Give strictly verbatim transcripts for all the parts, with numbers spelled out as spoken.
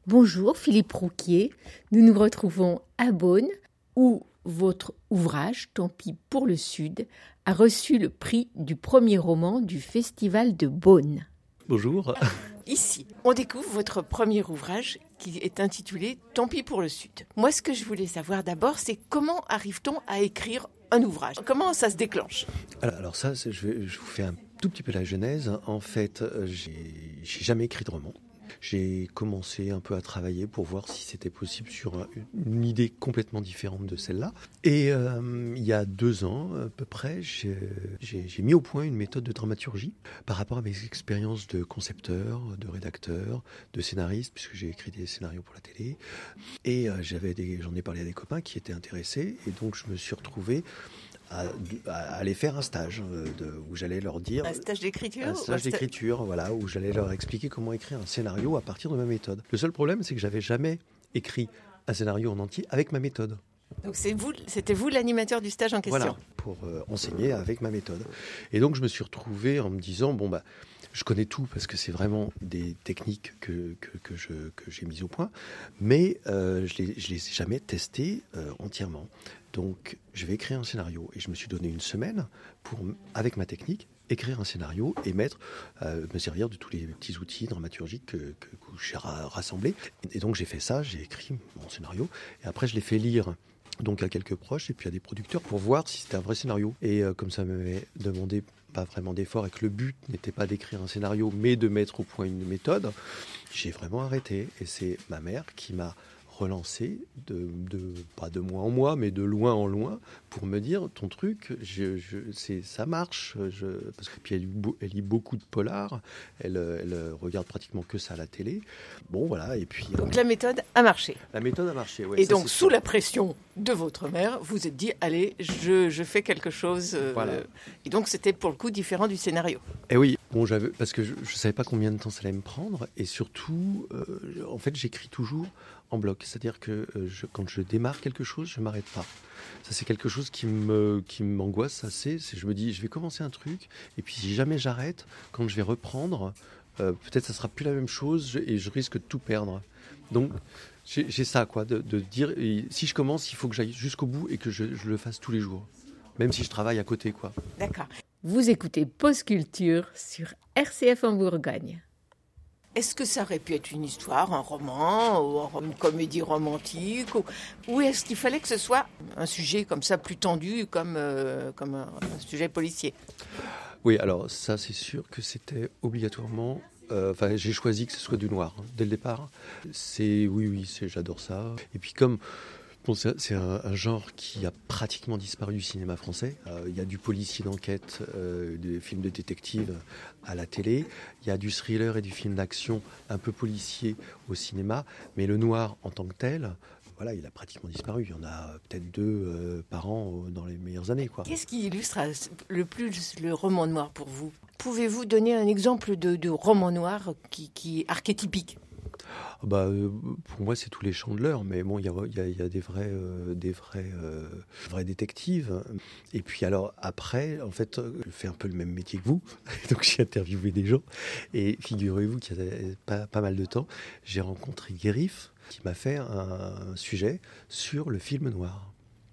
Bonjour Philippe Rouquier, nous nous retrouvons à Beaune où votre ouvrage, Tant pis pour le Sud, a reçu le prix du premier roman du Festival de Beaune. Bonjour. Ici, on découvre votre premier ouvrage qui est intitulé « Tant pis pour le Sud ». Moi, ce que je voulais savoir d'abord, c'est comment arrive-t-on à écrire un ouvrage ? Comment ça se déclenche ? Alors, alors ça, c'est, je, vais, je vous fais un tout petit peu la genèse. En fait, j'ai, j'ai jamais écrit de roman. J'ai commencé un peu à travailler pour voir si c'était possible sur une idée complètement différente de celle-là. Et euh, il y a deux ans, à peu près, j'ai, j'ai, j'ai mis au point une méthode de dramaturgie par rapport à mes expériences de concepteur, de rédacteur, de scénariste, puisque j'ai écrit des scénarios pour la télé. Et euh, j'avais des, j'en ai parlé à des copains qui étaient intéressés. Et donc, je me suis retrouvé À, à aller faire un stage de, où j'allais leur dire... Un stage d'écriture Un stage d'écriture, voilà, où j'allais leur expliquer comment écrire un scénario à partir de ma méthode. Le seul problème, c'est que j'avais jamais écrit un scénario en entier avec ma méthode. Donc c'est vous, c'était vous l'animateur du stage en question. Voilà, pour euh, enseigner avec ma méthode. Et donc je me suis retrouvé en me disant, bon bah, je connais tout parce que c'est vraiment des techniques que, que, que, je, que j'ai mises au point, mais euh, je ne les, je les ai jamais testées euh, entièrement. Donc je vais écrire un scénario et je me suis donné une semaine pour, avec ma technique, écrire un scénario et mettre, euh, me servir de tous les petits outils dramaturgiques que, que, que j'ai ra- rassemblés. Et donc j'ai fait ça, j'ai écrit mon scénario et après je l'ai fait lire donc à quelques proches et puis à des producteurs pour voir si c'était un vrai scénario. Et euh, comme ça m'avait demandé pas vraiment d'effort et que le but n'était pas d'écrire un scénario mais de mettre au point une méthode, j'ai vraiment arrêté. Et c'est ma mère qui m'a relancé, de, de, pas de mois en mois, mais de loin en loin, pour me dire, ton truc, je, je, c'est, ça marche. Je, parce que puis elle, elle lit beaucoup de polars, elle, elle regarde pratiquement que ça à la télé. Bon, voilà, et puis... Donc euh, la méthode a marché. La méthode a marché, oui. Et ça, donc, sous ça. La pression de votre mère, vous vous êtes dit, allez, je, je fais quelque chose. Euh, voilà. Et donc, c'était pour le coup différent du scénario. Et oui, bon, j'avais, parce que je ne savais pas combien de temps ça allait me prendre, et surtout, euh, en fait, j'écris toujours en bloc. C'est-à-dire que euh, je, quand je démarre quelque chose, je ne m'arrête pas. Ça, c'est quelque chose qui, me, qui m'angoisse assez. C'est, je me dis, je vais commencer un truc, et puis si jamais j'arrête, quand je vais reprendre, euh, peut-être ça ne sera plus la même chose, je, et je risque de tout perdre. Donc, j'ai, j'ai ça, quoi, de, de dire, si je commence, il faut que j'aille jusqu'au bout et que je, je le fasse tous les jours. Même si je travaille à côté, quoi. D'accord. Vous écoutez Pause Culture sur R C F en Bourgogne. Est-ce que ça aurait pu être une histoire, un roman, ou une comédie romantique, ou, ou est-ce qu'il fallait que ce soit un sujet comme ça, plus tendu, comme, euh, comme un, un sujet policier ? Oui, alors ça, c'est sûr que c'était obligatoirement... Enfin, euh, j'ai choisi que ce soit du noir, hein, dès le départ. C'est, oui, oui, c'est, j'adore ça. Et puis comme... Bon, c'est, c'est un, un genre qui a pratiquement disparu du cinéma français. Il euh, y a du policier d'enquête, euh, des films de détective à la télé. Il y a du thriller et du film d'action un peu policier au cinéma. Mais le noir en tant que tel, voilà, il a pratiquement disparu. Il y en a peut-être deux euh, par an euh, dans les meilleures années, quoi. Qu'est-ce qui illustre le plus le roman noir pour vous ? Pouvez-vous donner un exemple de, de roman noir qui, qui est archétypique ? Bah, euh, pour moi, c'est tous les Chandeleurs, mais bon, il y a, y, a, y a des vrais, euh, des vrais, euh, vrais détectives. Et puis alors après, en fait, je fais un peu le même métier que vous, donc j'ai interviewé des gens. Et figurez-vous qu'il y a pas, pas mal de temps, j'ai rencontré Guérif, qui m'a fait un sujet sur le film noir.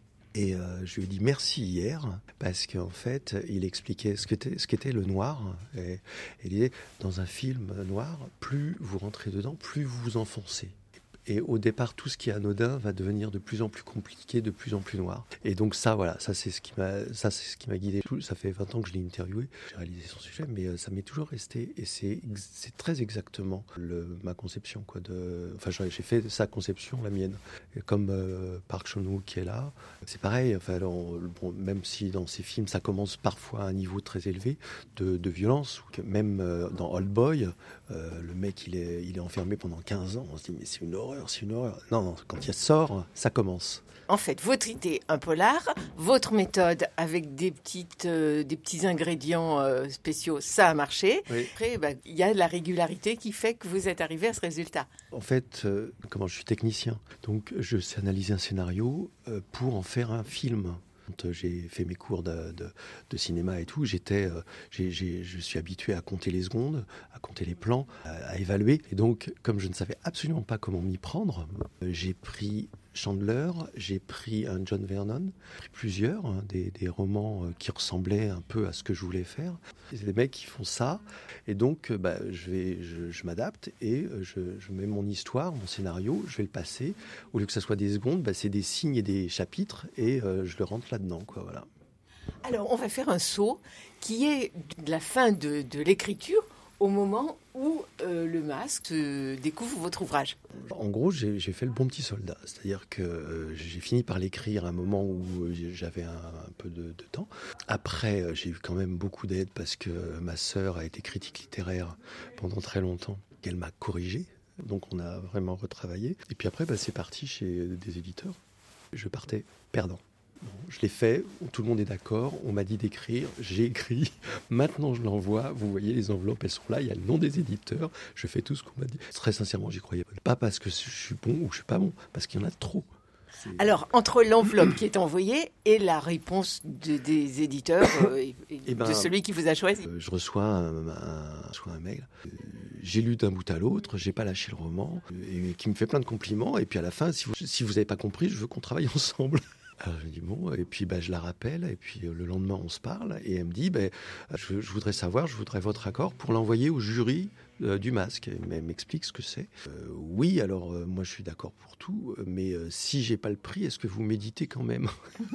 Et euh, je lui ai dit merci hier, parce qu'en fait, il expliquait ce qu'était, ce qu'était le noir. Et, et il disait, dans un film noir, plus vous rentrez dedans, plus vous vous enfoncez. Et au départ, tout ce qui est anodin va devenir de plus en plus compliqué, de plus en plus noir. Et donc ça, voilà, ça c'est ce qui m'a, ça c'est ce qui m'a guidé. Ça fait vingt ans que je l'ai interviewé, j'ai réalisé son sujet, mais ça m'est toujours resté. Et c'est, c'est très exactement le, ma conception, quoi. De, enfin, j'ai fait sa conception, la mienne. Et comme euh, Park Chan-wook qui est là, c'est pareil. Enfin, on, bon, même si dans ces films, ça commence parfois à un niveau très élevé de, de violence, ou que même euh, dans Old Boy, euh, le mec il est, il est enfermé pendant quinze ans. On se dit mais c'est une horreur. C'est une horreur. Non, non, quand il sort, ça commence. En fait, votre idée, un polar, votre méthode avec des, petites, euh, des petits ingrédients euh, spéciaux, ça a marché. Oui. Après, bah, il y a la régularité qui fait que vous êtes arrivé à ce résultat. En fait, euh, comment je suis technicien, donc je sais analyser un scénario euh, pour en faire un film. Quand j'ai fait mes cours de, de, de cinéma et tout, j'étais, euh, j'ai, j'ai, je suis habitué à compter les secondes, à compter les plans, à, à évaluer. Et donc, comme je ne savais absolument pas comment m'y prendre, euh, j'ai pris Chandler, j'ai pris un John Vernon, j'ai pris plusieurs, hein, des, des romans qui ressemblaient un peu à ce que je voulais faire. C'est des mecs qui font ça, et donc bah, je, vais, je, je m'adapte et je, je mets mon histoire, mon scénario, je vais le passer. Au lieu que ça soit des secondes, bah, c'est des signes et des chapitres, et euh, je le rentre là-dedans, quoi, voilà. Alors, on va faire un saut qui est de la fin de, de l'écriture au moment où euh, le masque euh, découvre votre ouvrage. En gros, j'ai, j'ai fait le bon petit soldat. C'est-à-dire que euh, j'ai fini par l'écrire à un moment où euh, j'avais un, un peu de, de temps. Après, euh, j'ai eu quand même beaucoup d'aide parce que ma sœur a été critique littéraire pendant très longtemps. Elle m'a corrigé, donc on a vraiment retravaillé. Et puis après, bah, c'est parti chez des éditeurs. Je partais perdant. Bon, je l'ai fait, tout le monde est d'accord, on m'a dit d'écrire, j'ai écrit, maintenant je l'envoie, vous voyez les enveloppes, elles sont là, il y a le nom des éditeurs, je fais tout ce qu'on m'a dit. Très sincèrement, j'y croyais pas parce que je suis bon ou je suis pas bon, parce qu'il y en a trop. C'est... Alors, entre l'enveloppe qui est envoyée et la réponse de, des éditeurs, euh, et, et et ben, de celui qui vous a choisi. Euh, je reçois un, un, soit un mail, euh, j'ai lu d'un bout à l'autre, j'ai pas lâché le roman, euh, et qui me fait plein de compliments, et puis à la fin, si vous si vous avez pas compris, je veux qu'on travaille ensemble. Alors je dis bon, et puis bah, je la rappelle, et puis euh, le lendemain on se parle, et elle me dit, bah, je, je voudrais savoir, je voudrais votre accord pour l'envoyer au jury euh, du masque. Elle m'explique ce que c'est. Euh, oui, alors euh, moi je suis d'accord pour tout, mais euh, si j'ai pas le prix, est-ce que vous méditez quand même?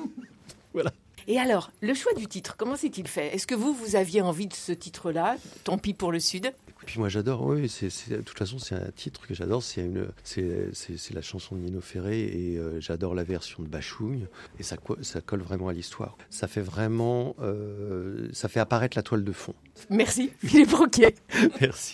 Voilà. Et alors, le choix du titre, comment s'est-il fait? Est-ce que vous, vous aviez envie de ce titre-là, Tant pis pour le Sud? Puis moi j'adore, oui, c'est, c'est, de toute façon c'est un titre que j'adore, c'est, une, c'est, c'est, c'est la chanson de Nino Ferré et euh, j'adore la version de Bachung et ça, ça colle vraiment à l'histoire. Ça fait vraiment, euh, ça fait apparaître la toile de fond. Merci Philippe Roquier. Merci.